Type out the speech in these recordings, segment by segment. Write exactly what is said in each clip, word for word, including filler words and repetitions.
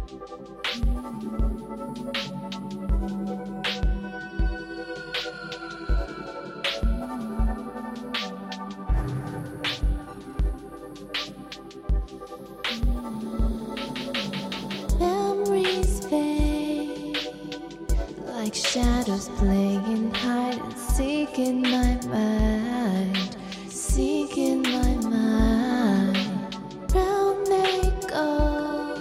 Memories fade like shadows playing hide and seek in my mind, seek in my mind. Round they go,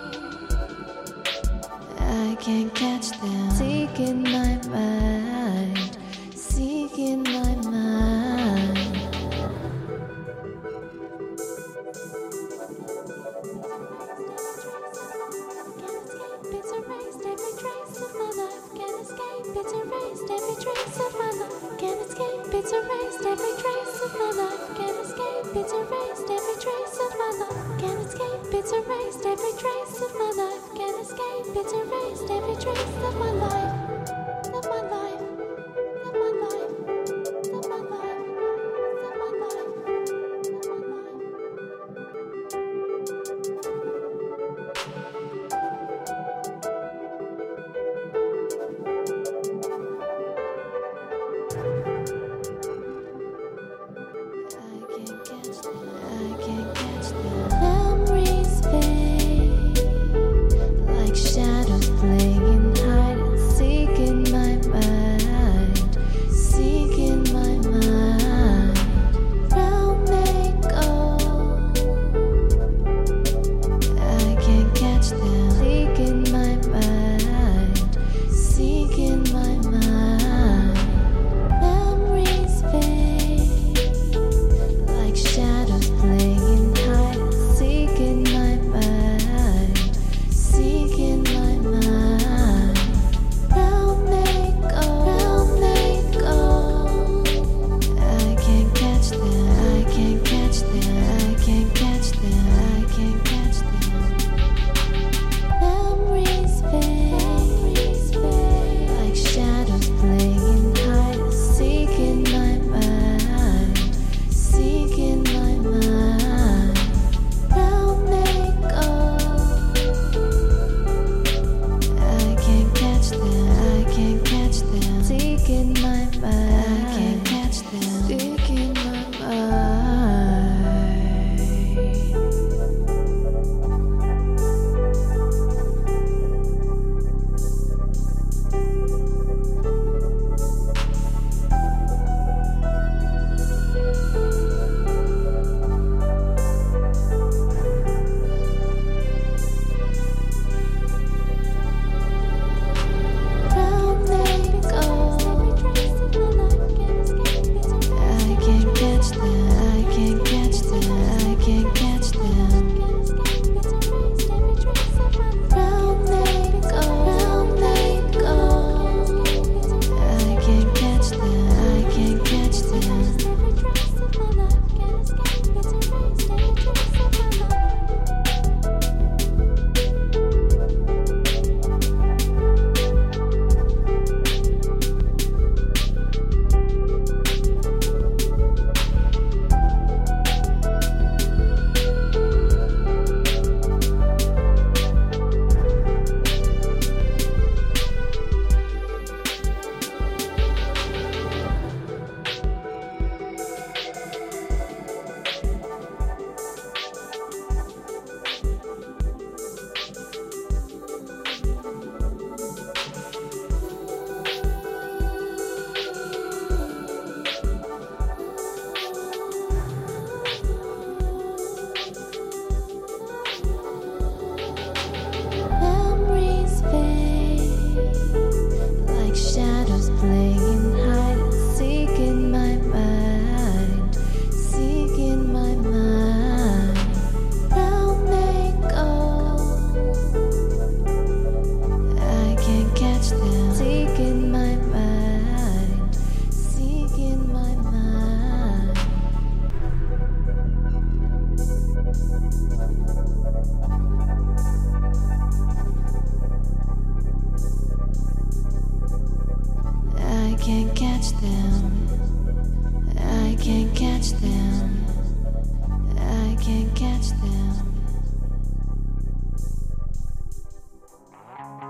I can't catch them. Seek in my mind, seek in my mind. It's erased every trace of my life. Can't escape. It's erased every trace of my life. Can't escape. It's erased every trace of my life. Can't escape. It's erased every trace of my life. Can't escape. It's erased every trace of my life. Can't escape. It's erased every trace of my life. Of my life. Of my life. Of my life. Of my life. Of my life. Memories fade like shadows playing hide and seek in my mind, seek in my mind. Round they go, I can't catch them. Seek in my mind, seek in my mind. Memories fade like shadows playing hide and seek in my mind, seek in my mind. Round they go, round they go. I can't catch them, I can't catch them, I can't catch them, I can't catch them. Memories fade like shadows playing hide and seek in my mind, seek in my mind. Round they go, I can't catch them, I can't catch them. Seek in my mind, I can't catch them. Seek in my mind. Round they go, I can't catch them, I can't catch them, I can't catch them. Round they go, round they go, I can't catch them, I can't catch them. Memories fade like shadows playing hide and seek in my mind, seek in my mind. Round they go, I can't catch them. Seek in my mind, seek in my mind. I can't catch them.